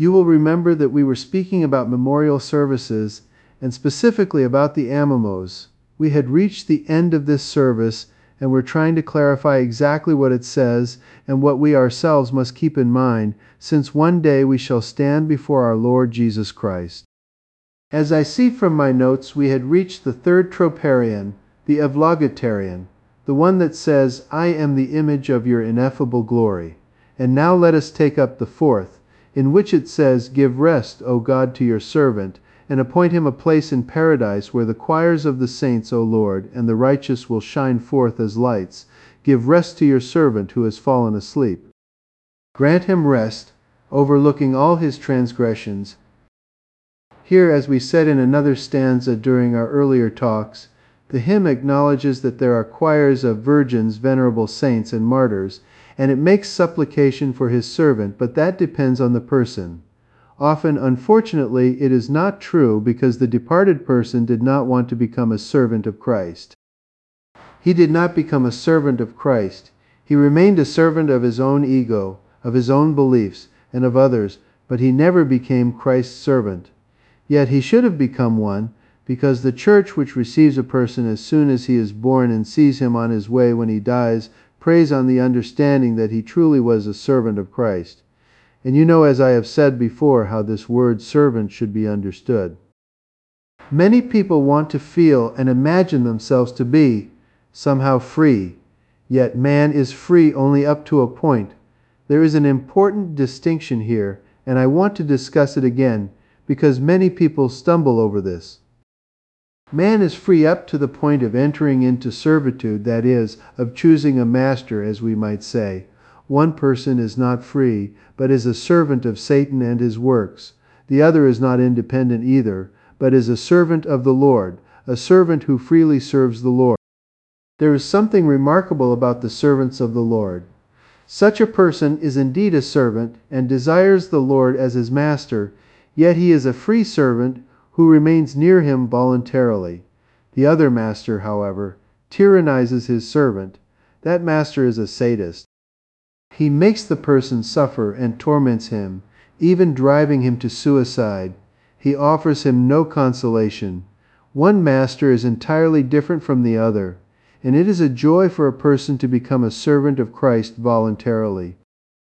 You will remember that we were speaking about memorial services and specifically about the Amamos. We had reached the end of this service and were trying to clarify exactly what it says and what we ourselves must keep in mind, since one day we shall stand before our Lord Jesus Christ. As I see from my notes, we had reached the third troparion, the Evlogiterion, the one that says, I am the image of your ineffable glory. And now let us take up the fourth, in which it says, Give rest, O God, to your servant, and appoint him a place in paradise where the choirs of the saints, O Lord, and the righteous will shine forth as lights. Give rest to your servant who has fallen asleep. Grant him rest, overlooking all his transgressions. Here, as we said in another stanza during our earlier talks, the hymn acknowledges that there are choirs of virgins, venerable saints, and martyrs, and it makes supplication for his servant, but that depends on the person. Often, unfortunately, it is not true because the departed person did not want to become a servant of Christ. He did not become a servant of Christ. He remained a servant of his own ego, of his own beliefs, and of others, but he never became Christ's servant. Yet he should have become one, because the church which receives a person as soon as he is born and sees him on his way when he dies, prays on the understanding that he truly was a servant of Christ. And you know, as I have said before, how this word servant should be understood. Many people want to feel and imagine themselves to be somehow free, yet man is free only up to a point. There is an important distinction here, and I want to discuss it again, because many people stumble over this. Man is free up to the point of entering into servitude, that is, of choosing a master, as we might say. One person is not free, but is a servant of Satan and his works. The other is not independent either, but is a servant of the Lord, a servant who freely serves the Lord. There is something remarkable about the servants of the Lord. Such a person is indeed a servant and desires the Lord as his master, yet he is a free servant who remains near him voluntarily. The other master, however, tyrannizes his servant. That master is a sadist. He makes the person suffer and torments him, even driving him to suicide. He offers him no consolation. One master is entirely different from the other, and it is a joy for a person to become a servant of Christ voluntarily.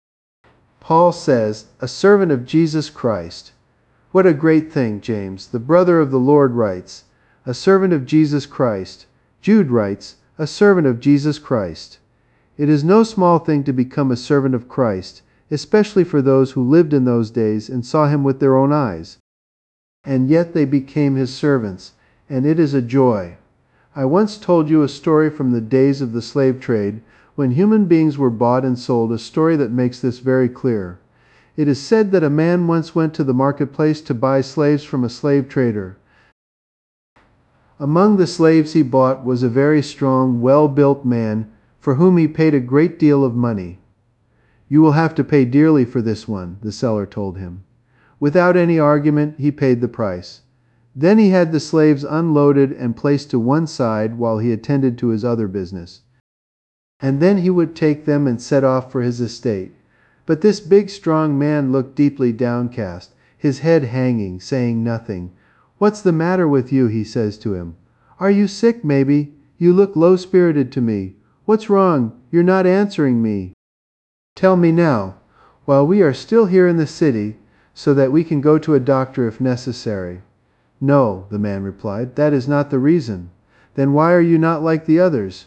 Paul says, a servant of Jesus Christ. What a great thing, James. The brother of the Lord writes, a servant of Jesus Christ. Jude writes, a servant of Jesus Christ. It is no small thing to become a servant of Christ, especially for those who lived in those days and saw him with their own eyes. And yet they became his servants, and it is a joy. I once told you a story from the days of the slave trade, when human beings were bought and sold, a story that makes this very clear. It is said that a man once went to the marketplace to buy slaves from a slave trader. Among the slaves he bought was a very strong, well-built man, for whom he paid a great deal of money. You will have to pay dearly for this one, the seller told him. Without any argument, he paid the price. Then he had the slaves unloaded and placed to one side while he attended to his other business. And then he would take them and set off for his estate. But this big, strong man looked deeply downcast, his head hanging, saying nothing. "What's the matter with you?" he says to him. "Are you sick, maybe? You look low-spirited to me. What's wrong? You're not answering me. Tell me now, while we are still here in the city, so that we can go to a doctor if necessary." "No," the man replied, "that is not the reason." "Then why are you not like the others?"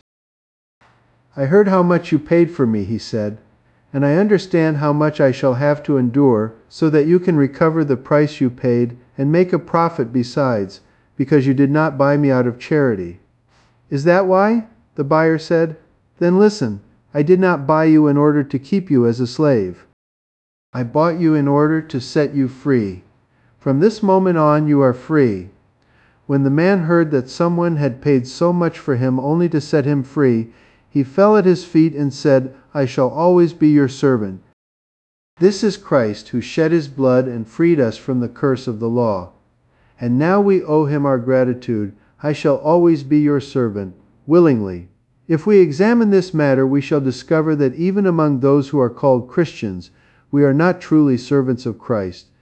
"I heard how much you paid for me," he said, "and I understand how much I shall have to endure, so that you can recover the price you paid and make a profit besides, because you did not buy me out of charity." "Is that why?" the buyer said. "Then listen, I did not buy you in order to keep you as a slave. I bought you in order to set you free. From this moment on you are free." When the man heard that someone had paid so much for him only to set him free, he fell at his feet and said, "I shall always be your servant." This is Christ, who shed his blood and freed us from the curse of the law. And now we owe him our gratitude. "I shall always be your servant," willingly. If we examine this matter, we shall discover that even among those who are called Christians, we are not truly servants of Christ.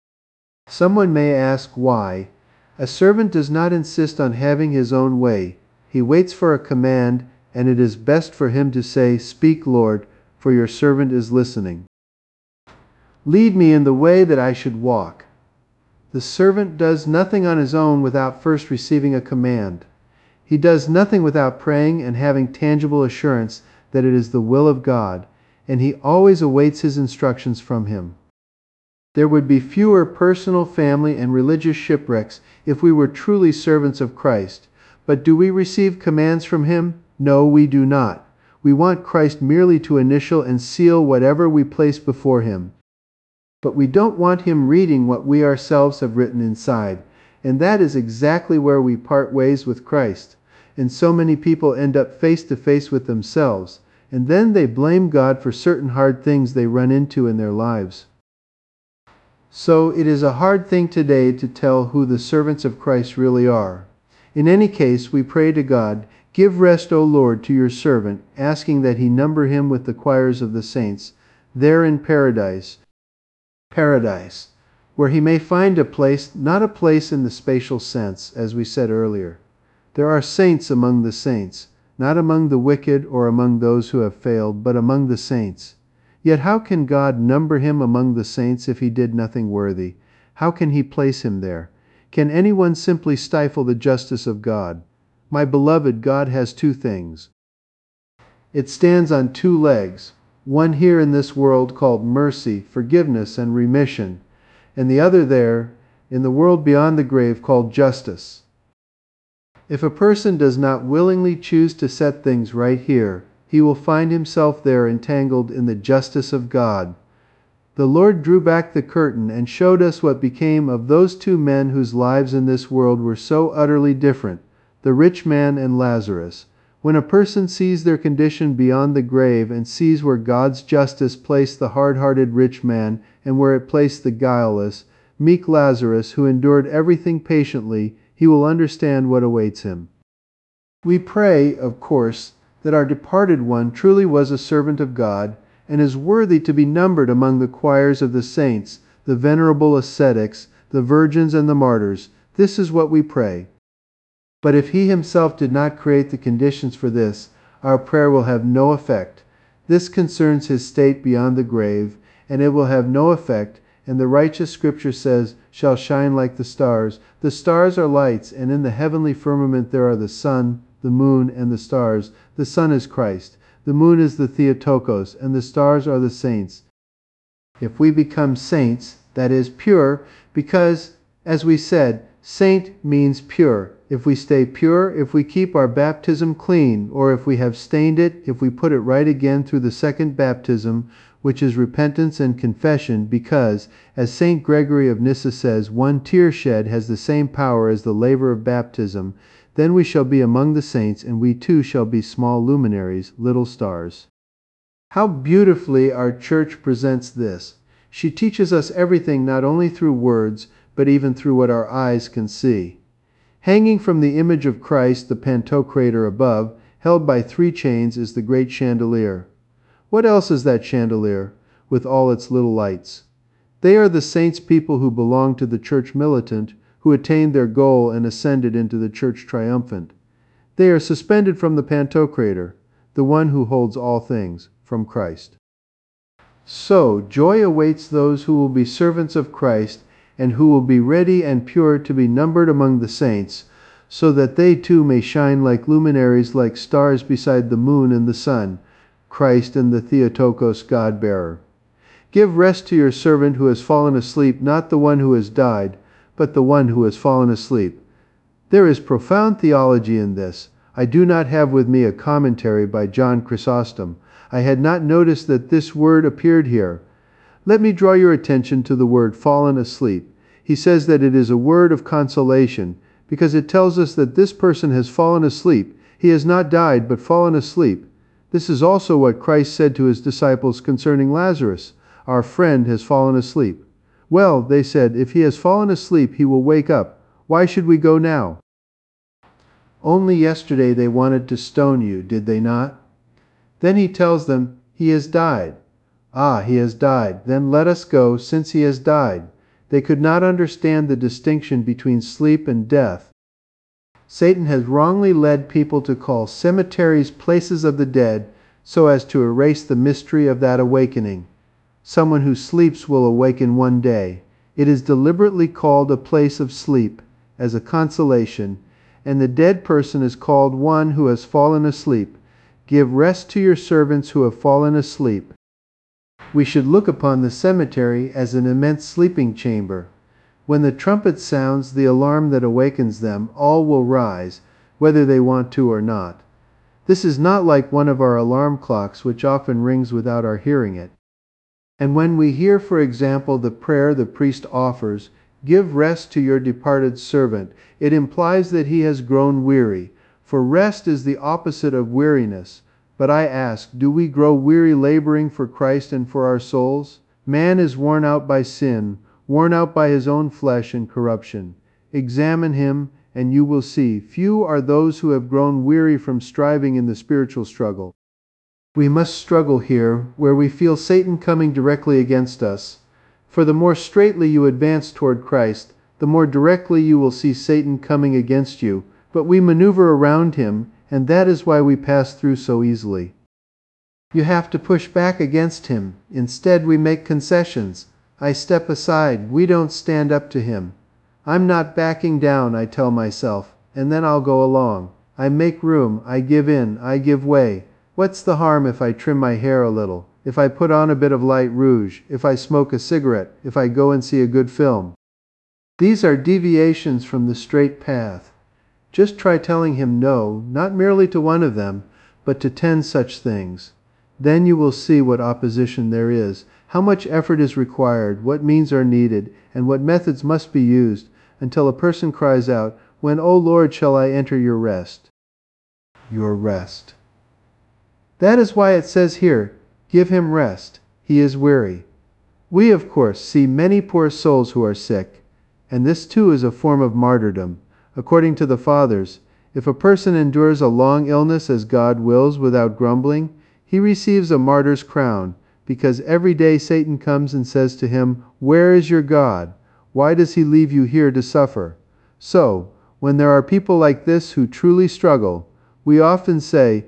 Someone may ask why. A servant does not insist on having his own way. He waits for a command, and it is best for him to say, "Speak, Lord, for your servant is listening. Lead me in the way that I should walk." The servant does nothing on his own without first receiving a command. He does nothing without praying and having tangible assurance that it is the will of God, and he always awaits his instructions from him. There would be fewer personal, family, and religious shipwrecks if we were truly servants of Christ. But do we receive commands from him? No, we do not. We want Christ merely to initial and seal whatever we place before him. But we don't want him reading what we ourselves have written inside. And that is exactly where we part ways with Christ. And so many people end up face to face with themselves. And then they blame God for certain hard things they run into in their lives. So it is a hard thing today to tell who the servants of Christ really are. In any case, we pray to God, "Give rest, O Lord, to your servant," asking that he number him with the choirs of the saints, there in paradise, where he may find a place, not a place in the spatial sense, as we said earlier. There are saints among the saints, not among the wicked or among those who have failed, but among the saints. Yet how can God number him among the saints if he did nothing worthy? How can he place him there? Can anyone simply stifle the justice of God? My beloved, God has two things. It stands on two legs, one here in this world called mercy, forgiveness, and remission, and the other there in the world beyond the grave called justice. If a person does not willingly choose to set things right here, he will find himself there entangled in the justice of God. The Lord drew back the curtain and showed us what became of those two men whose lives in this world were so utterly different, the rich man and Lazarus. When a person sees their condition beyond the grave and sees where God's justice placed the hard-hearted rich man and where it placed the guileless, meek Lazarus who endured everything patiently, he will understand what awaits him. We pray, of course, that our departed one truly was a servant of God and is worthy to be numbered among the choirs of the saints, the venerable ascetics, the virgins, and the martyrs. This is what we pray. But if he himself did not create the conditions for this, our prayer will have no effect. This concerns his state beyond the grave, and it will have no effect, and the righteous Scripture says, "shall shine like the stars." The stars are lights, and in the heavenly firmament there are the sun, the moon, and the stars. The sun is Christ, the moon is the Theotokos, and the stars are the saints. If we become saints, that is, pure, because, as we said, saint means pure. If we stay pure, if we keep our baptism clean, or if we have stained it, if we put it right again through the second baptism, which is repentance and confession, because, as St. Gregory of Nyssa says, one tear shed has the same power as the laver of baptism, then we shall be among the saints, and we too shall be small luminaries, little stars. How beautifully our Church presents this. She teaches us everything not only through words, but even through what our eyes can see. Hanging from the image of Christ, the Pantocrator above, held by 3 chains, is the great chandelier. What else is that chandelier, with all its little lights? They are the saints' people who belong to the Church militant, who attained their goal and ascended into the Church triumphant. They are suspended from the Pantocrator, the one who holds all things, from Christ. So, joy awaits those who will be servants of Christ and who will be ready and pure to be numbered among the saints, so that they too may shine like luminaries, like stars beside the moon and the sun, Christ and the Theotokos God-bearer. Give rest to your servant who has fallen asleep, not the one who has died, but the one who has fallen asleep. There is profound theology in this. I do not have with me a commentary by John Chrysostom. I had not noticed that this word appeared here. Let me draw your attention to the word fallen asleep. He says that it is a word of consolation, because it tells us that this person has fallen asleep. He has not died, but fallen asleep. This is also what Christ said to his disciples concerning Lazarus. Our friend has fallen asleep. Well, they said, if he has fallen asleep, he will wake up. Why should we go now? Only yesterday they wanted to stone you, did they not? Then he tells them, he has died. Ah, he has died. Then let us go, since he has died. They could not understand the distinction between sleep and death. Satan has wrongly led people to call cemeteries places of the dead so as to erase the mystery of that awakening. Someone who sleeps will awaken one day. It is deliberately called a place of sleep, as a consolation, and the dead person is called one who has fallen asleep. Give rest to your servants who have fallen asleep. We should look upon the cemetery as an immense sleeping chamber. When the trumpet sounds the alarm that awakens them, all will rise, whether they want to or not. This is not like one of our alarm clocks, which often rings without our hearing it. And when we hear, for example, the prayer the priest offers, "Give rest to your departed servant," it implies that he has grown weary, for rest is the opposite of weariness. But I ask, do we grow weary laboring for Christ and for our souls? Man is worn out by sin, worn out by his own flesh and corruption. Examine him, and you will see, few are those who have grown weary from striving in the spiritual struggle. We must struggle here, where we feel Satan coming directly against us. For the more straightly you advance toward Christ, the more directly you will see Satan coming against you. But we maneuver around him, and that is why we pass through so easily. You have to push back against him. Instead, we make concessions. I step aside. We don't stand up to him. I'm not backing down, I tell myself, and then I'll go along. I make room. I give in. I give way. What's the harm if I trim my hair a little? If I put on a bit of light rouge? If I smoke a cigarette? If I go and see a good film? These are deviations from the straight path. Just try telling him no, not merely to one of them, but to 10 such things. Then you will see what opposition there is, how much effort is required, what means are needed, and what methods must be used, until a person cries out, "When, O Lord, shall I enter your rest?" Your rest. That is why it says here, "Give him rest. He is weary." We, of course, see many poor souls who are sick, and this too is a form of martyrdom. According to the Fathers, if a person endures a long illness as God wills without grumbling, he receives a martyr's crown, because every day Satan comes and says to him, "Where is your God? Why does he leave you here to suffer?" So, when there are people like this who truly struggle, we often say,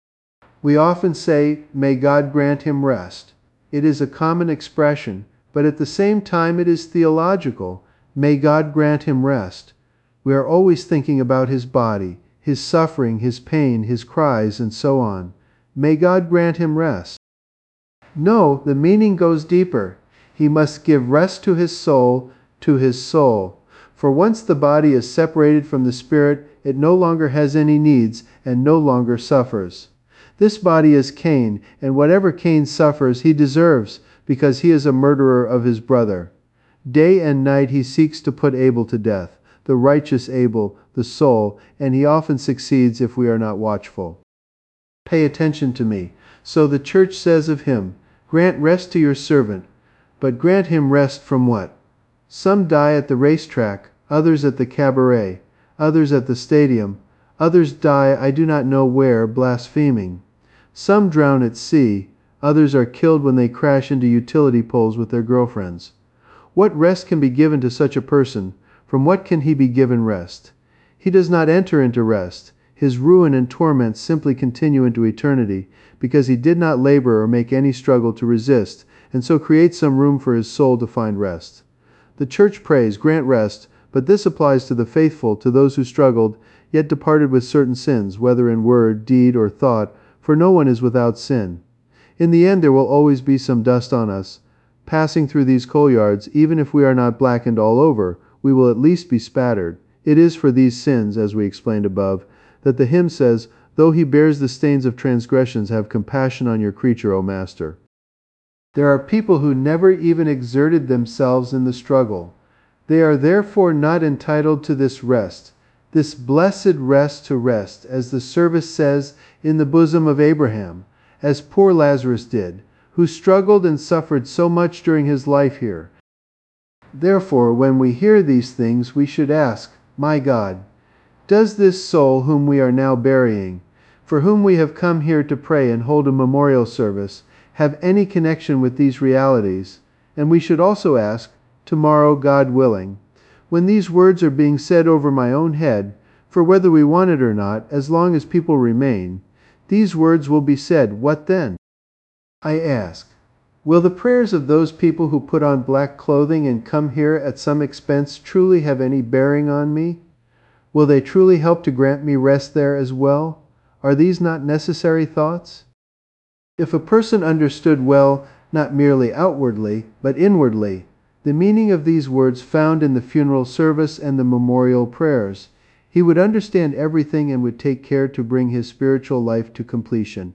"May God grant him rest." It is a common expression, but at the same time it is theological. May God grant him rest. We are always thinking about his body, his suffering, his pain, his cries, and so on. May God grant him rest. No, the meaning goes deeper. He must give rest to his soul, For once the body is separated from the spirit, it no longer has any needs and no longer suffers. This body is Cain, and whatever Cain suffers, he deserves, because he is a murderer of his brother. Day and night he seeks to put Abel to death, the righteous Abel, the soul, and he often succeeds if we are not watchful. Pay attention to me. So the church says of him, "Grant rest to your servant." But grant him rest from what? Some die at the racetrack, others at the cabaret, others at the stadium, others die I do not know where, blaspheming. Some drown at sea, others are killed when they crash into utility poles with their girlfriends. What rest can be given to such a person? From what can he be given rest? He does not enter into rest. His ruin and torment simply continue into eternity, because he did not labor or make any struggle to resist, and so create some room for his soul to find rest. The church prays, "Grant rest," but this applies to the faithful, to those who struggled, yet departed with certain sins, whether in word, deed, or thought, for no one is without sin. In the end there will always be some dust on us. Passing through these coal yards, even if we are not blackened all over, we will at least be spattered. It is for these sins, as we explained above, that the hymn says, "Though he bears the stains of transgressions, have compassion on your creature, O Master." There are people who never even exerted themselves in the struggle. They are therefore not entitled to this rest, this blessed rest to rest, as the service says, in the bosom of Abraham, as poor Lazarus did, who struggled and suffered so much during his life here. Therefore, when we hear these things, we should ask, "My God, does this soul whom we are now burying, for whom we have come here to pray and hold a memorial service, have any connection with these realities?" And we should also ask, tomorrow, God willing. When these words are being said over my own head, for whether we want it or not, as long as people remain, these words will be said, what then? I ask, will the prayers of those people who put on black clothing and come here at some expense truly have any bearing on me? Will they truly help to grant me rest there as well? Are these not necessary thoughts? If a person understood well, not merely outwardly, but inwardly, the meaning of these words found in the funeral service and the memorial prayers, he would understand everything and would take care to bring his spiritual life to completion.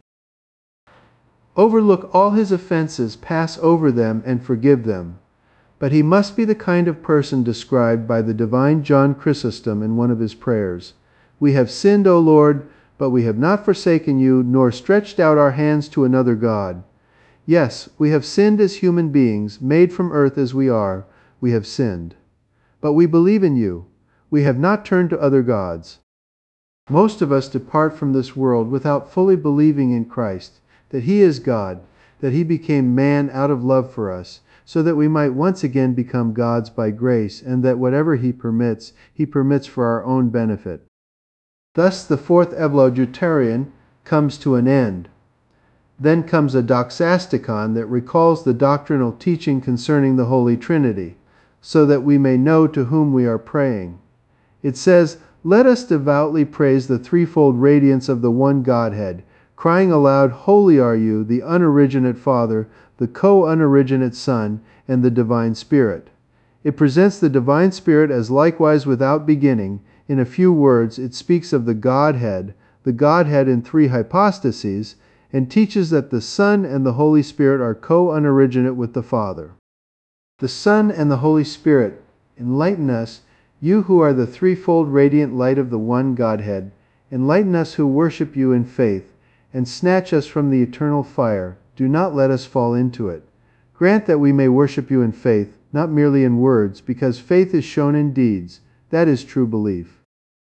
Overlook all his offenses, pass over them, and forgive them. But he must be the kind of person described by the divine John Chrysostom in one of his prayers. We have sinned, O Lord, but we have not forsaken you, nor stretched out our hands to another God. Yes, we have sinned as human beings, made from earth as we are, we have sinned. But we believe in you. We have not turned to other gods. Most of us depart from this world without fully believing in Christ, that He is God, that He became man out of love for us, so that we might once again become gods by grace, and that whatever He permits for our own benefit. Thus the fourth Eulogitarian comes to an end. Then comes a doxasticon that recalls the doctrinal teaching concerning the Holy Trinity, so that we may know to whom we are praying. It says, "Let us devoutly praise the threefold radiance of the one Godhead, crying aloud, Holy are you, the unoriginate Father, the co-unoriginate Son, and the Divine Spirit." It presents the Divine Spirit as likewise without beginning. In a few words, it speaks of the Godhead in three hypostases, and teaches that the Son and the Holy Spirit are co-unoriginate with the Father. The Son and the Holy Spirit, enlighten us, you who are the threefold radiant light of the one Godhead, enlighten us who worship you in faith, and snatch us from the eternal fire. Do not let us fall into it. Grant that we may worship you in faith, not merely in words, because faith is shown in deeds. That is true belief.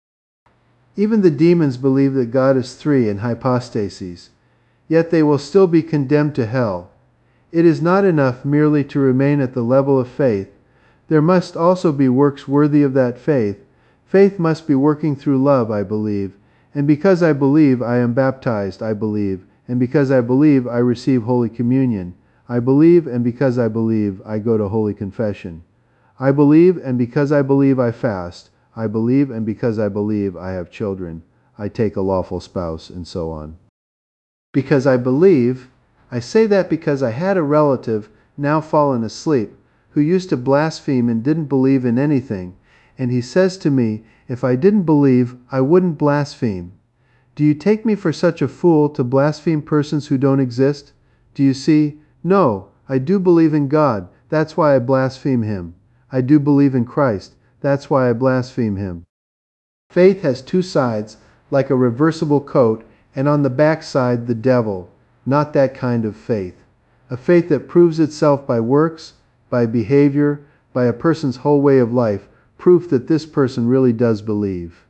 Even the demons believe that God is three in hypostases, yet they will still be condemned to hell. It is not enough merely to remain at the level of faith. There must also be works worthy of that faith. Faith must be working through love, I believe. And because I believe, I am baptized, I believe. And because I believe, I receive Holy Communion. I believe, and because I believe, I go to Holy Confession. I believe, and because I believe, I fast. I believe, and because I believe, I have children. I take a lawful spouse, and so on. Because I believe, I say that because I had a relative, now fallen asleep, who used to blaspheme and didn't believe in anything, and he says to me, if I didn't believe, I wouldn't blaspheme. Do you take me for such a fool to blaspheme persons who don't exist? Do you see? No, I do believe in God, that's why I blaspheme Him. I do believe in Christ, that's why I blaspheme Him. Faith has two sides, like a reversible coat, and on the back side the devil. Not that kind of faith. A faith that proves itself by works, by behavior, by a person's whole way of life, proof that this person really does believe.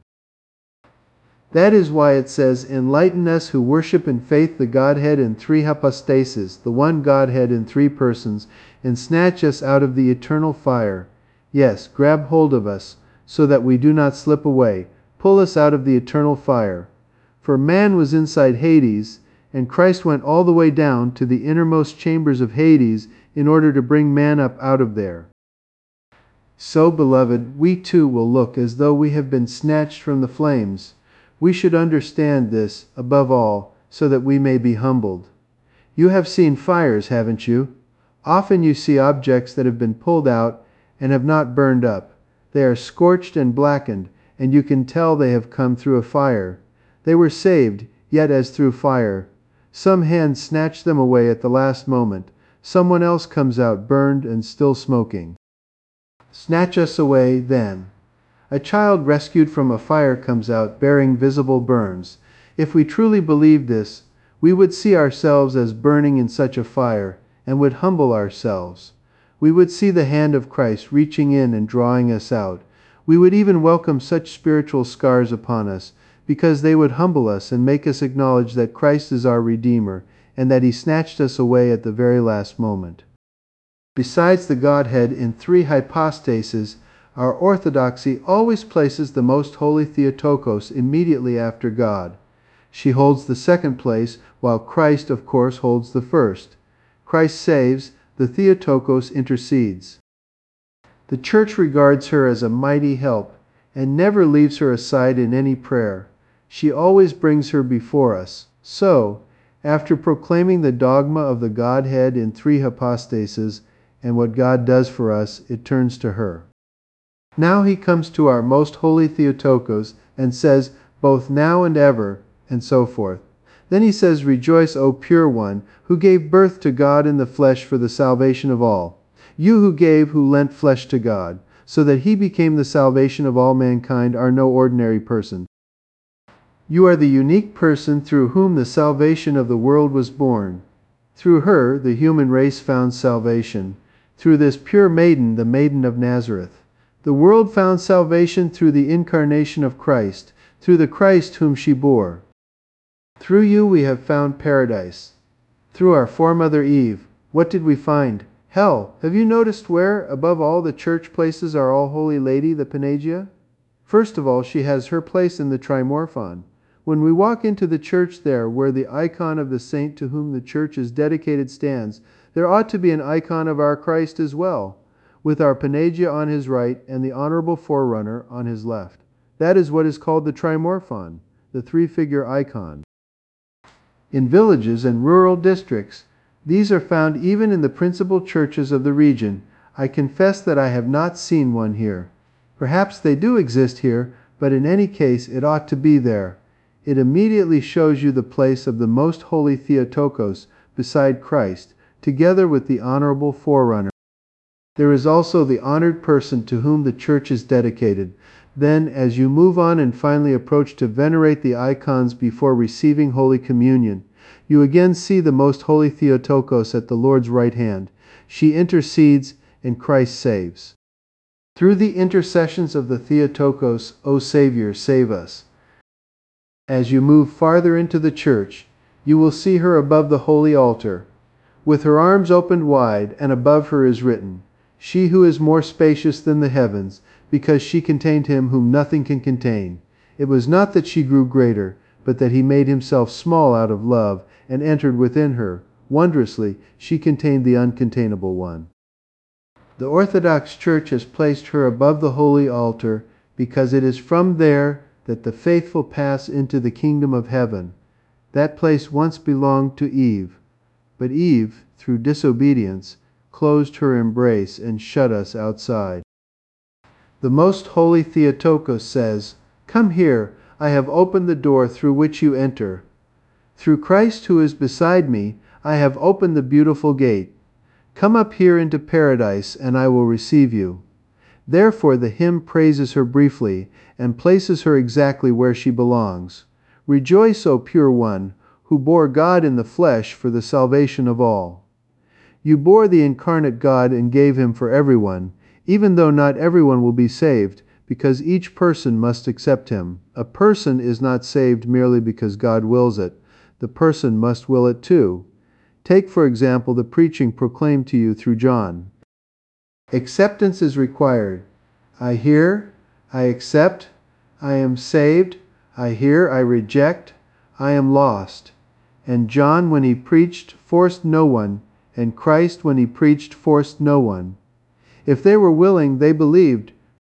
That is why it says, enlighten us who worship in faith the Godhead in three hypostases, the one Godhead in three persons, and snatch us out of the eternal fire. Yes, grab hold of us, so that we do not slip away. Pull us out of the eternal fire. For man was inside Hades, and Christ went all the way down to the innermost chambers of Hades in order to bring man up out of there. So, beloved, we too will look as though we have been snatched from the flames. We should understand this, above all, so that we may be humbled. You have seen fires, haven't you? Often you see objects that have been pulled out and have not burned up. They are scorched and blackened, and you can tell they have come through a fire. They were saved, yet as through fire. Some hand snatched them away at the last moment. Someone else comes out burned and still smoking. Snatch us away, then. A child rescued from a fire comes out bearing visible burns. If we truly believed this, we would see ourselves as burning in such a fire, and would humble ourselves. We would see the hand of Christ reaching in and drawing us out. We would even welcome such spiritual scars upon us, because they would humble us and make us acknowledge that Christ is our Redeemer, and that He snatched us away at the very last moment. Besides the Godhead in three hypostases, our orthodoxy always places the Most Holy Theotokos immediately after God. She holds the second place, while Christ, of course, holds the first. Christ saves, the Theotokos intercedes. The Church regards her as a mighty help, and never leaves her aside in any prayer. She always brings her before us. So, after proclaiming the dogma of the Godhead in three hypostases, and what God does for us, it turns to her. Now he comes to our most holy Theotokos and says, both now and ever, and so forth. Then he says, rejoice, O pure one, who gave birth to God in the flesh for the salvation of all. You who lent flesh to God, so that he became the salvation of all mankind, are no ordinary person. You are the unique person through whom the salvation of the world was born. Through her, the human race found salvation. Through this pure maiden, the Maiden of Nazareth. The world found salvation through the incarnation of Christ, through the Christ whom she bore. Through you we have found paradise. Through our foremother Eve, what did we find? Hell. Have you noticed where, above all the church places, our All-Holy Lady, the Panagia? First of all, she has her place in the Trimorphon. When we walk into the church there, where the icon of the saint to whom the church is dedicated stands, there ought to be an icon of our Christ as well, with our Panagia on his right and the Honorable Forerunner on his left. That is what is called the Trimorphon, the three-figure icon. In villages and rural districts, these are found even in the principal churches of the region. I confess that I have not seen one here. Perhaps they do exist here, but in any case it ought to be there. It immediately shows you the place of the most holy Theotokos beside Christ, together with the Honorable Forerunner. There is also the honored person to whom the church is dedicated. Then, as you move on and finally approach to venerate the icons before receiving Holy Communion, you again see the most holy Theotokos at the Lord's right hand. She intercedes, and Christ saves. Through the intercessions of the Theotokos, O Savior, save us. As you move farther into the church, you will see her above the holy altar, with her arms opened wide, and above her is written, She who is more spacious than the heavens, because she contained him whom nothing can contain. It was not that she grew greater, but that he made himself small out of love, and entered within her. Wondrously, she contained the uncontainable one. The Orthodox Church has placed her above the holy altar, because it is from there that the faithful pass into the kingdom of heaven. That place once belonged to Eve, but Eve, through disobedience, closed her embrace and shut us outside. The most holy Theotokos says, Come here, I have opened the door through which you enter. Through Christ who is beside me, I have opened the beautiful gate. Come up here into paradise, and I will receive you. Therefore the hymn praises her briefly, and places her exactly where she belongs. Rejoice, O pure one, who bore God in the flesh for the salvation of all. You bore the incarnate God and gave him for everyone, even though not everyone will be saved, because each person must accept him. A person is not saved merely because God wills it. The person must will it too. Take, for example, the preaching proclaimed to you through John. Acceptance is required. I hear, I accept, I am saved, I hear, I reject, I am lost. And John, when he preached, forced no one, and Christ, when he preached, forced no one. If they were willing, they believed.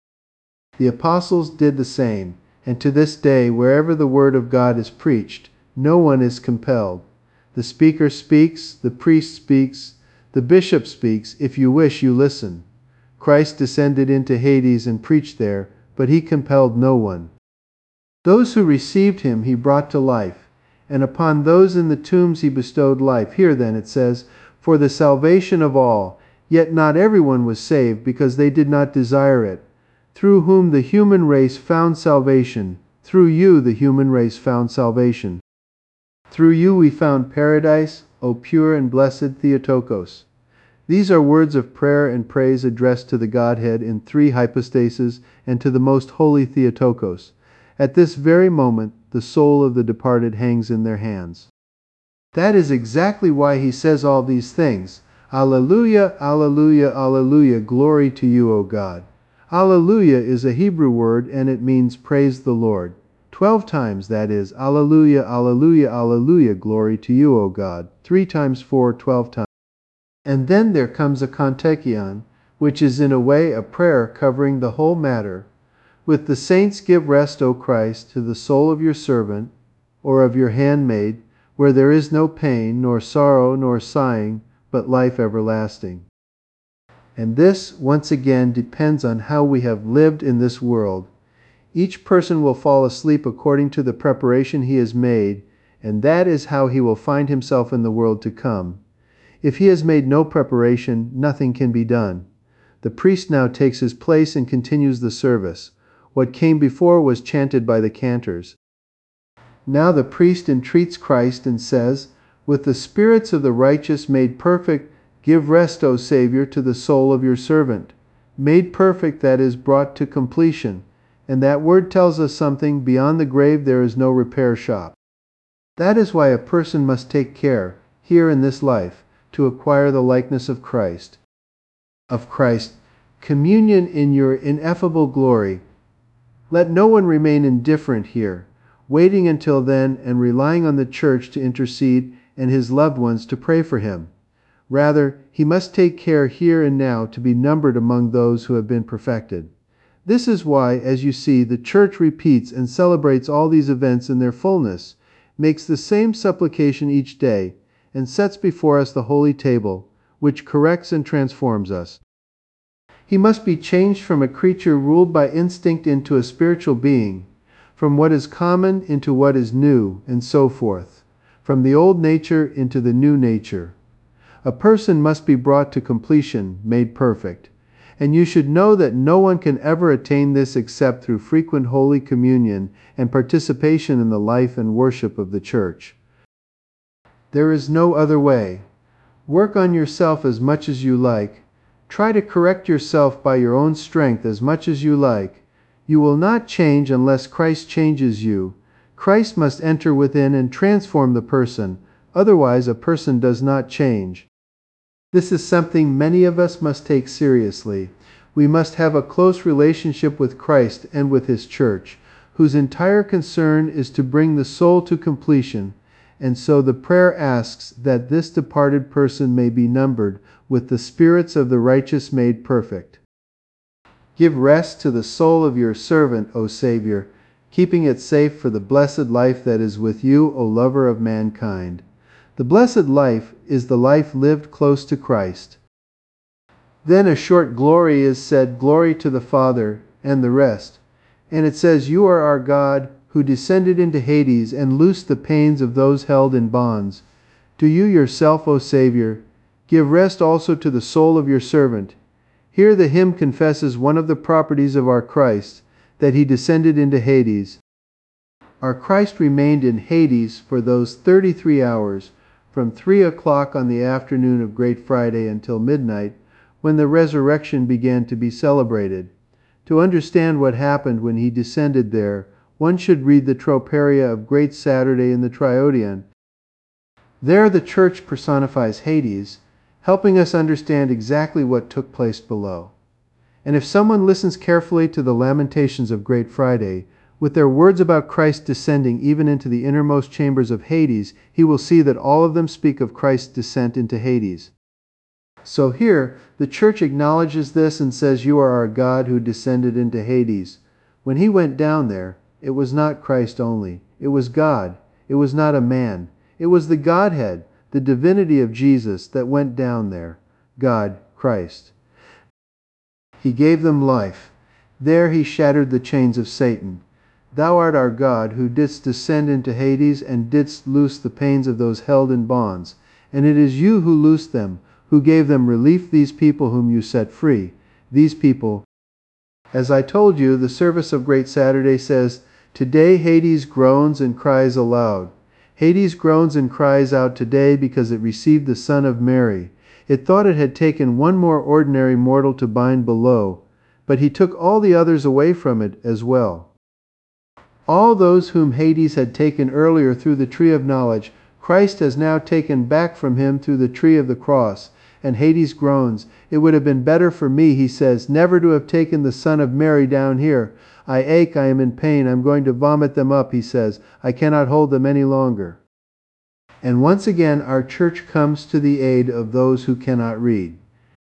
The apostles did the same, and to this day, wherever the word of God is preached, no one is compelled. The speaker speaks, the priest speaks, the bishop speaks. If you wish, you listen. Christ descended into Hades and preached there, but he compelled no one. Those who received him he brought to life, and upon those in the tombs he bestowed life. Here then it says, For the salvation of all. Yet not everyone was saved, because they did not desire it. Through whom the human race found salvation. Through you the human race found salvation. Through you we found paradise, O pure and blessed Theotokos. These are words of prayer and praise addressed to the Godhead in three hypostases and to the most holy Theotokos. At this very moment, the soul of the departed hangs in their hands. That is exactly why he says all these things. Alleluia, alleluia, alleluia, glory to you, O God. Alleluia is a Hebrew word and it means praise the Lord. 12 times, that is, alleluia, alleluia, alleluia, glory to you, O God. 3 times 4, 12 times. And then there comes a kontekion, which is in a way a prayer covering the whole matter. With the saints give rest, O Christ, to the soul of your servant, or of your handmaid, where there is no pain, nor sorrow, nor sighing, but life everlasting. And this, once again, depends on how we have lived in this world. Each person will fall asleep according to the preparation he has made, and that is how he will find himself in the world to come. If he has made no preparation, nothing can be done. The priest now takes his place and continues the service. What came before was chanted by the cantors. Now the priest entreats Christ and says, "With the spirits of the righteous made perfect, give rest, O Savior, to the soul of your servant." Made perfect, that is, brought to completion. And that word tells us something: beyond the grave there is no repair shop. That is why a person must take care, here in this life, to acquire the likeness of Christ. Communion in your ineffable glory. Let no one remain indifferent here, waiting until then and relying on the church to intercede and his loved ones to pray for him. Rather, he must take care here and now to be numbered among those who have been perfected. This is why, as you see, the church repeats and celebrates all these events in their fullness, makes the same supplication each day, and sets before us the holy table, which corrects and transforms us. He must be changed from a creature ruled by instinct into a spiritual being, from what is common into what is new, and so forth, from the old nature into the new nature. A person must be brought to completion, made perfect. And you should know that no one can ever attain this except through frequent Holy Communion and participation in the life and worship of the Church. There is no other way. Work on yourself as much as you like. Try to correct yourself by your own strength as much as you like. You will not change unless Christ changes you. Christ must enter within and transform the person, otherwise a person does not change. This is something many of us must take seriously. We must have a close relationship with Christ and with His Church, whose entire concern is to bring the soul to completion, and so the prayer asks that this departed person may be numbered with the spirits of the righteous made perfect. Give rest to the soul of your servant, O Savior, keeping it safe for the blessed life that is with you, O lover of mankind. The blessed life is the life lived close to Christ. Then a short glory is said, glory to the Father, and the rest. And it says, "You are our God, who descended into Hades and loosed the pains of those held in bonds. Do you yourself, O Savior, give rest also to the soul of your servant." Here the hymn confesses one of the properties of our Christ, that He descended into Hades. Our Christ remained in Hades for those 33 hours, from 3 o'clock on the afternoon of Great Friday until midnight, when the resurrection began to be celebrated. To understand what happened when He descended there, one should read the Troparia of Great Saturday in the Triodion. There the Church personifies Hades, helping us understand exactly what took place below. And if someone listens carefully to the Lamentations of Great Friday, with their words about Christ descending even into the innermost chambers of Hades, he will see that all of them speak of Christ's descent into Hades. So here, the Church acknowledges this and says, "You are our God who descended into Hades." When He went down there, it was not Christ only. It was God. It was not a man. It was the Godhead, the divinity of Jesus, that went down there. God, Christ. He gave them life. There He shattered the chains of Satan. "Thou art our God, who didst descend into Hades and didst loose the pains of those held in bonds. And it is you who loosed them, who gave them relief, these people whom you set free." These people. As I told you, the service of Great Saturday says, "Today Hades groans and cries aloud." Hades groans and cries out today because it received the Son of Mary. It thought it had taken one more ordinary mortal to bind below, but He took all the others away from it as well. All those whom Hades had taken earlier through the tree of knowledge, Christ has now taken back from him through the tree of the cross, And Hades groans. It would have been better for me, he says, never to have taken the Son of Mary down here. I ache, I am in pain, I'm going to vomit them up, he says. I cannot hold them any longer. And once again, our church comes to the aid of those who cannot read.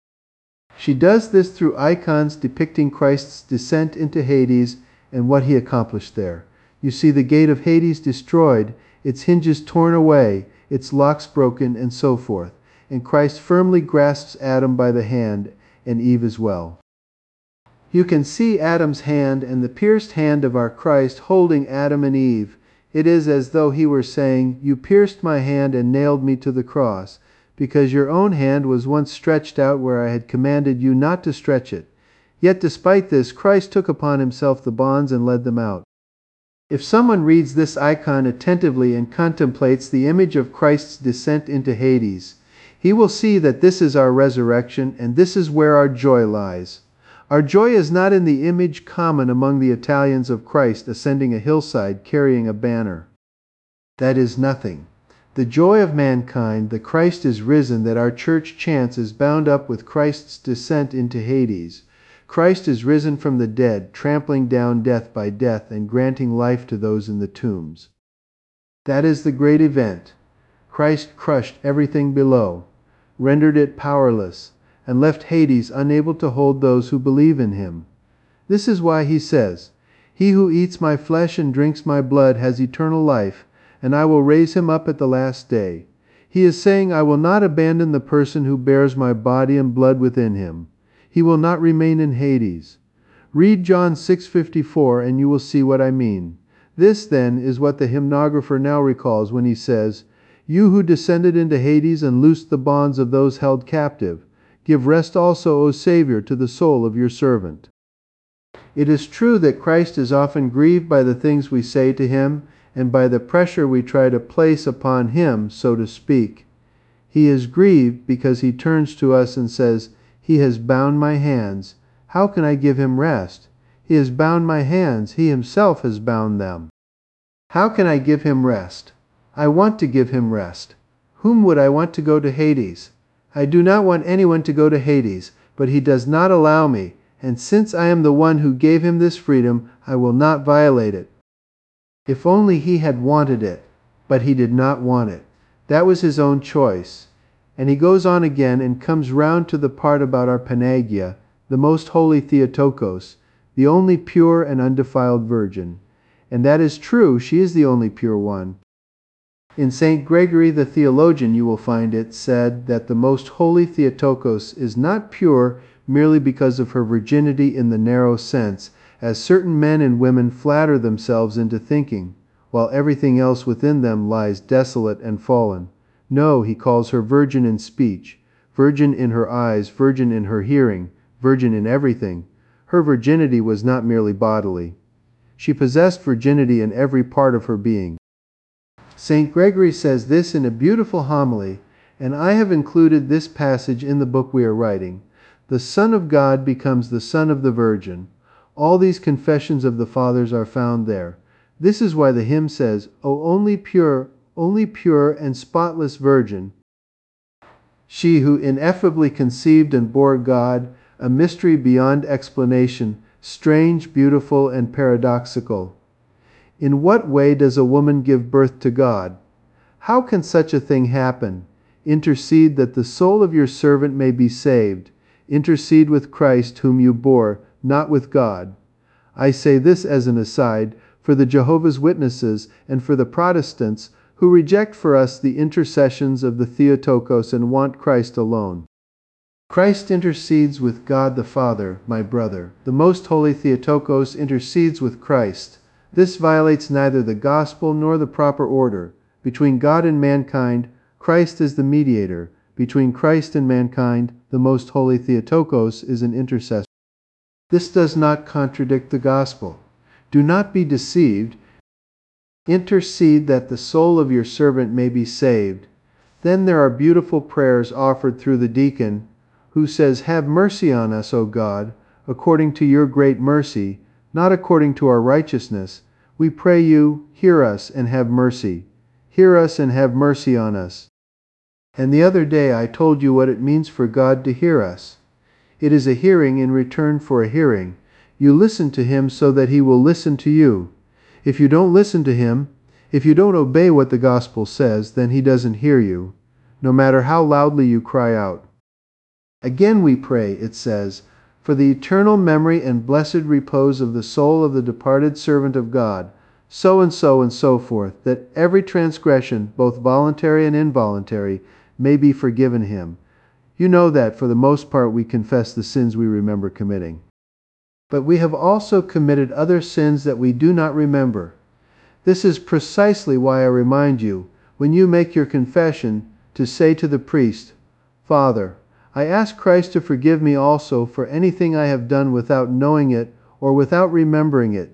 She does this through icons depicting Christ's descent into Hades and what he accomplished there. You see the gate of Hades destroyed, its hinges torn away, its locks broken, and so forth. And Christ firmly grasps Adam by the hand, and Eve as well. You can see Adam's hand and the pierced hand of our Christ holding Adam and Eve. It is as though he were saying, "You pierced my hand and nailed me to the cross, because your own hand was once stretched out where I had commanded you not to stretch it. Yet despite this, Christ took upon himself the bonds and led them out." If someone reads this icon attentively and contemplates the image of Christ's descent into Hades, he will see that this is our resurrection, and this is where our joy lies. Our joy is not in the image common among the Italians of Christ ascending a hillside carrying a banner. That is nothing. The joy of mankind, that Christ is risen, that our church chants, is bound up with Christ's descent into Hades. Christ is risen from the dead, trampling down death by death and granting life to those in the tombs. That is the great event. Christ crushed everything below, rendered it powerless, and left Hades unable to hold those who believe in him. This is why he says, "He who eats my flesh and drinks my blood has eternal life, and I will raise him up at the last day." He is saying, I will not abandon the person who bears my body and blood within him. He will not remain in Hades. Read John 6:54 and you will see what I mean. This, then, is what the hymnographer now recalls when he says, "You who descended into Hades and loosed the bonds of those held captive, give rest also, O Savior, to the soul of your servant." It is true that Christ is often grieved by the things we say to him and by the pressure we try to place upon him, so to speak. He is grieved because he turns to us and says, "He has bound my hands. How can I give him rest? He has bound my hands. He himself has bound them. How can I give him rest? I want to give him rest. Whom would I want to go to Hades? I do not want anyone to go to Hades, but he does not allow me, and since I am the one who gave him this freedom, I will not violate it." If only he had wanted it, but he did not want it. That was his own choice. And he goes on again and comes round to the part about our Panagia, the most holy Theotokos, the only pure and undefiled virgin. And that is true, she is the only pure one. In St. Gregory the theologian, you will find it said that the most holy Theotokos is not pure merely because of her virginity in the narrow sense, as certain men and women flatter themselves into thinking, while everything else within them lies desolate and fallen. No, he calls her virgin in speech, virgin in her eyes, virgin in her hearing, virgin in everything. Her virginity was not merely bodily. She possessed virginity in every part of her being. St. Gregory says this in a beautiful homily, and I have included this passage in the book we are writing. The Son of God becomes the Son of the Virgin. All these confessions of the Fathers are found there. This is why the hymn says, "O only pure and spotless Virgin, she who ineffably conceived and bore God, a mystery beyond explanation, strange, beautiful, and paradoxical." In what way does a woman give birth to God? How can such a thing happen? Intercede that the soul of your servant may be saved. Intercede with Christ whom you bore, not with God. I say this as an aside for the Jehovah's Witnesses and for the Protestants who reject for us the intercessions of the Theotokos and want Christ alone. Christ intercedes with God the Father, my brother. The most holy Theotokos intercedes with Christ. This violates neither the gospel nor the proper order. Between God and mankind, Christ is the mediator. Between Christ and mankind, the most holy Theotokos is an intercessor. This does not contradict the gospel. Do not be deceived. Intercede that the soul of your servant may be saved. Then there are beautiful prayers offered through the deacon, who says, "Have mercy on us, O God, according to your great mercy, not according to our righteousness. We pray you, hear us and have mercy. Hear us and have mercy on us." And the other day I told you what it means for God to hear us. It is a hearing in return for a hearing. You listen to Him so that He will listen to you. If you don't listen to Him, if you don't obey what the gospel says, then He doesn't hear you, no matter how loudly you cry out. Again we pray, it says, for the eternal memory and blessed repose of the soul of the departed servant of God, so and so forth, that every transgression, both voluntary and involuntary, may be forgiven him. You know that for the most part we confess the sins we remember committing. But we have also committed other sins that we do not remember. This is precisely why I remind you, when you make your confession, to say to the priest, Father, I ask Christ to forgive me also for anything I have done without knowing it or without remembering it.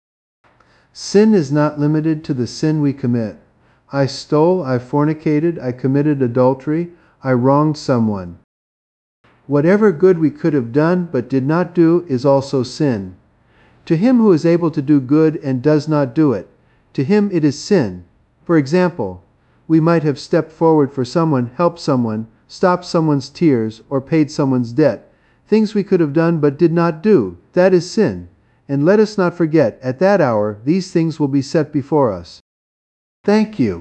Sin is not limited to the sin we commit. I stole, I fornicated, I committed adultery, I wronged someone. Whatever good we could have done but did not do is also sin. To him who is able to do good and does not do it, to him it is sin. For example, we might have stepped forward for someone, helped someone, stopped someone's tears, or paid someone's debt. Things we could have done but did not do. That is sin. And let us not forget, at that hour, these things will be set before us. Thank you.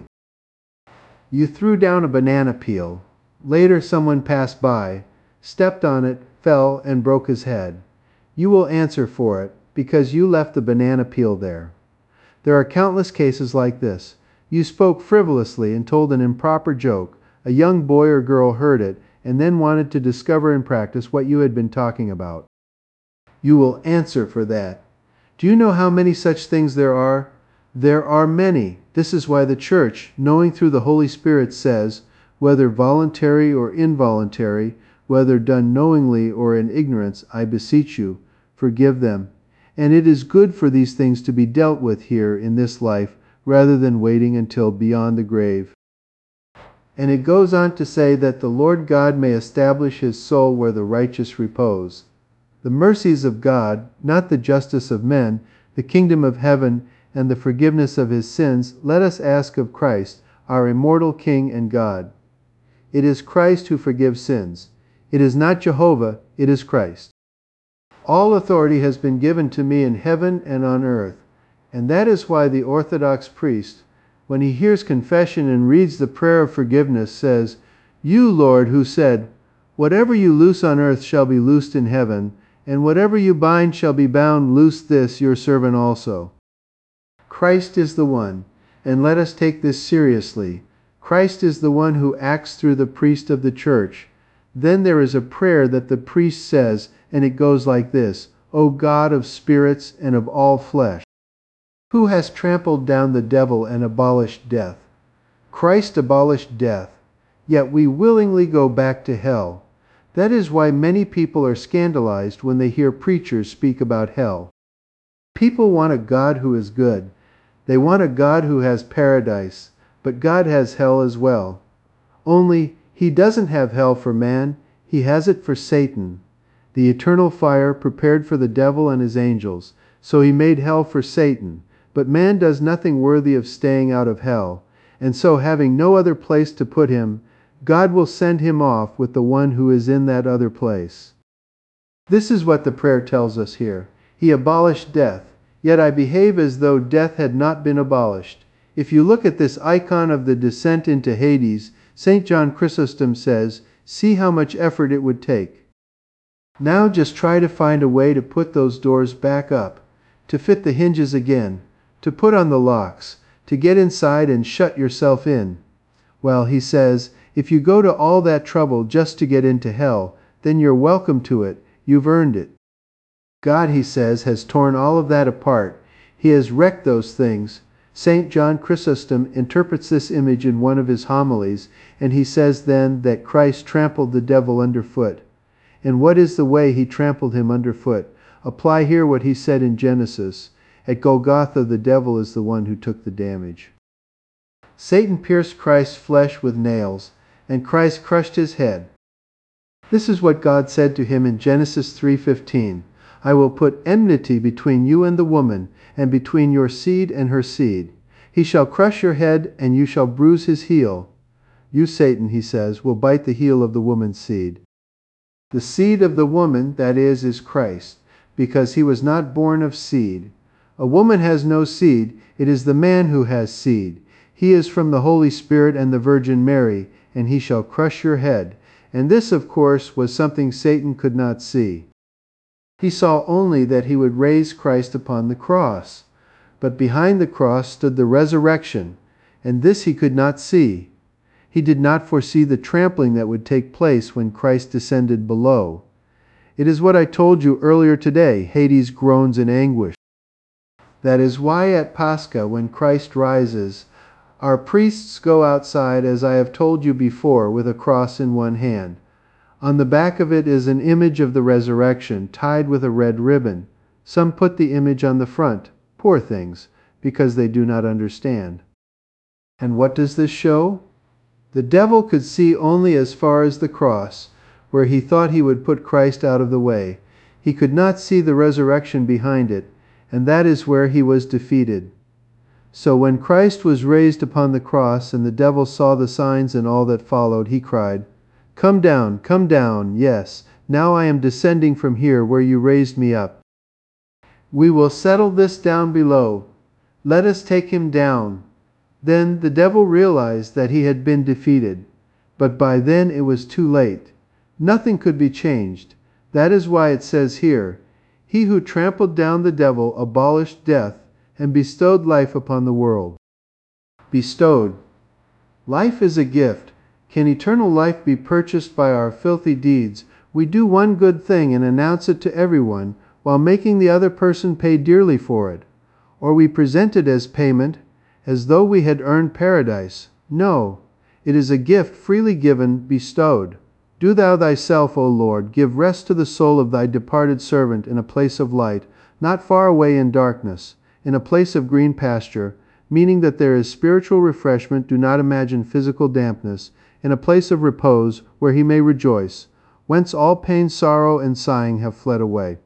You threw down a banana peel. Later someone passed by, stepped on it, fell, and broke his head. You will answer for it, because you left the banana peel there. There are countless cases like this. You spoke frivolously and told an improper joke. A young boy or girl heard it, and then wanted to discover and practice what you had been talking about. You will answer for that. Do you know how many such things there are? There are many. This is why the Church, knowing through the Holy Spirit, says, whether voluntary or involuntary, whether done knowingly or in ignorance, I beseech you, forgive them. And it is good for these things to be dealt with here in this life, rather than waiting until beyond the grave. And it goes on to say that the Lord God may establish his soul where the righteous repose. The mercies of God, not the justice of men, the kingdom of heaven, and the forgiveness of his sins, let us ask of Christ, our immortal King and God. It is Christ who forgives sins. It is not Jehovah, it is Christ. All authority has been given to me in heaven and on earth, and that is why the Orthodox priest, when he hears confession and reads the prayer of forgiveness, says, You, Lord, who said, Whatever you loose on earth shall be loosed in heaven, and whatever you bind shall be bound, loose this, your servant also. Christ is the one, and let us take this seriously. Christ is the one who acts through the priest of the church. Then there is a prayer that the priest says, and it goes like this, O God of spirits and of all flesh, who has trampled down the devil and abolished death. Christ abolished death, yet we willingly go back to hell. That is why many people are scandalized when they hear preachers speak about hell. People want a God who is good. They want a God who has paradise, but God has hell as well. Only, he doesn't have hell for man, he has it for Satan, the eternal fire prepared for the devil and his angels. So he made hell for Satan, but man does nothing worthy of staying out of hell, and so having no other place to put him, God will send him off with the one who is in that other place. This is what the prayer tells us here. He abolished death, yet I behave as though death had not been abolished. If you look at this icon of the descent into Hades, St. John Chrysostom says, see how much effort it would take. Now just try to find a way to put those doors back up, to fit the hinges again, to put on the locks, to get inside and shut yourself in. Well, he says, if you go to all that trouble just to get into hell, then you're welcome to it, you've earned it. God, he says, has torn all of that apart. He has wrecked those things. St. John Chrysostom interprets this image in one of his homilies, and he says then that Christ trampled the devil underfoot. And what is the way he trampled him underfoot? Apply here what he said in Genesis. At Golgotha, the devil is the one who took the damage. Satan pierced Christ's flesh with nails, and Christ crushed his head. This is what God said to him in Genesis 3:15. I will put enmity between you and the woman, and between your seed and her seed. He shall crush your head, and you shall bruise his heel. You, Satan, he says, will bite the heel of the woman's seed. The seed of the woman, that is Christ, because he was not born of seed. A woman has no seed, it is the man who has seed. He is from the Holy Spirit and the Virgin Mary, and he shall crush your head. And this, of course, was something Satan could not see. He saw only that he would raise Christ upon the cross. But behind the cross stood the resurrection, and this he could not see. He did not foresee the trampling that would take place when Christ descended below. It is what I told you earlier today, Hades groans in anguish. That is why at Pascha, when Christ rises, our priests go outside, as I have told you before, with a cross in one hand. On the back of it is an image of the resurrection, tied with a red ribbon. Some put the image on the front, poor things, because they do not understand. And what does this show? The devil could see only as far as the cross, where he thought he would put Christ out of the way. He could not see the resurrection behind it, and that is where he was defeated. So when Christ was raised upon the cross, and the devil saw the signs and all that followed, he cried, come down, yes, now I am descending from here where you raised me up. We will settle this down below. Let us take him down. Then the devil realized that he had been defeated, but by then it was too late. Nothing could be changed. That is why it says here, he who trampled down the devil abolished death and bestowed life upon the world. Bestowed. Life is a gift. Can eternal life be purchased by our filthy deeds? We do one good thing and announce it to everyone, while making the other person pay dearly for it. Or we present it as payment, as though we had earned paradise. No, it is a gift freely given, bestowed. Do thou thyself, O Lord, give rest to the soul of thy departed servant in a place of light, not far away in darkness, in a place of green pasture, meaning that there is spiritual refreshment, do not imagine physical dampness, in a place of repose where he may rejoice, whence all pain, sorrow, and sighing have fled away.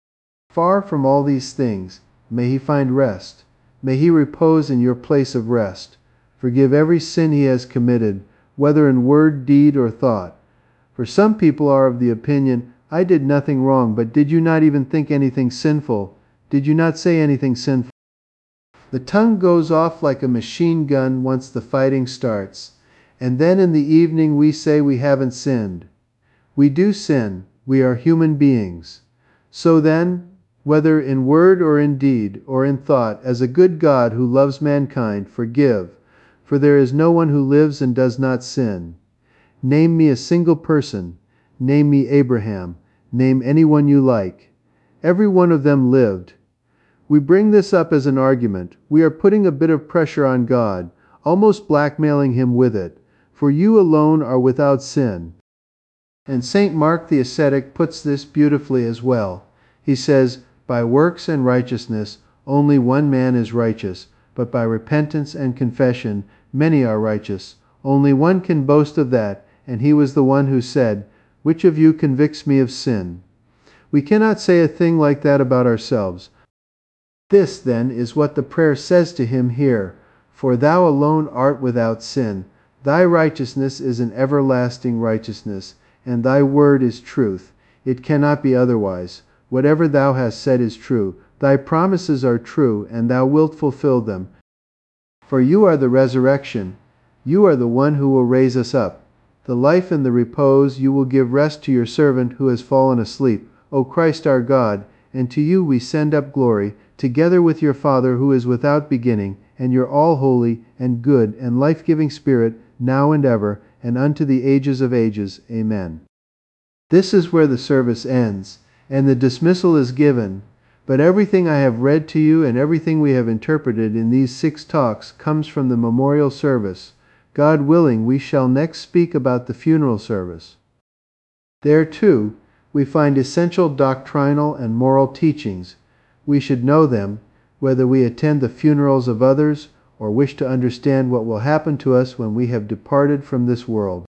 Far from all these things, may he find rest. May he repose in your place of rest. Forgive every sin he has committed, whether in word, deed, or thought. For some people are of the opinion, I did nothing wrong, but did you not even think anything sinful? Did you not say anything sinful? The tongue goes off like a machine gun once the fighting starts, and then in the evening we say we haven't sinned. We do sin. We are human beings. So then, whether in word or in deed or in thought, as a good God who loves mankind, forgive, for there is no one who lives and does not sin. Name me a single person. Name me Abraham. Name anyone you like. Every one of them lived. We bring this up as an argument. We are putting a bit of pressure on God, almost blackmailing him with it. For you alone are without sin. And St. Mark the ascetic puts this beautifully as well. He says, by works and righteousness only one man is righteous, but by repentance and confession many are righteous. Only one can boast of that, and he was the one who said, which of you convicts me of sin? We cannot say a thing like that about ourselves. This, then, is what the prayer says to him here. For thou alone art without sin. Thy righteousness is an everlasting righteousness, and thy word is truth. It cannot be otherwise. Whatever thou hast said is true. Thy promises are true, and thou wilt fulfill them. For you are the resurrection. You are the one who will raise us up. The life and the repose you will give rest to your servant who has fallen asleep, O Christ our God, and to you we send up glory, together with your Father who is without beginning, and your all-holy and good and life-giving Spirit, now and ever, and unto the ages of ages. Amen. This is where the service ends, and the dismissal is given. But everything I have read to you and everything we have interpreted in these 6 talks comes from the memorial service. God willing, we shall next speak about the funeral service. There, too, we find essential doctrinal and moral teachings. We should know them, whether we attend the funerals of others or wish to understand what will happen to us when we have departed from this world.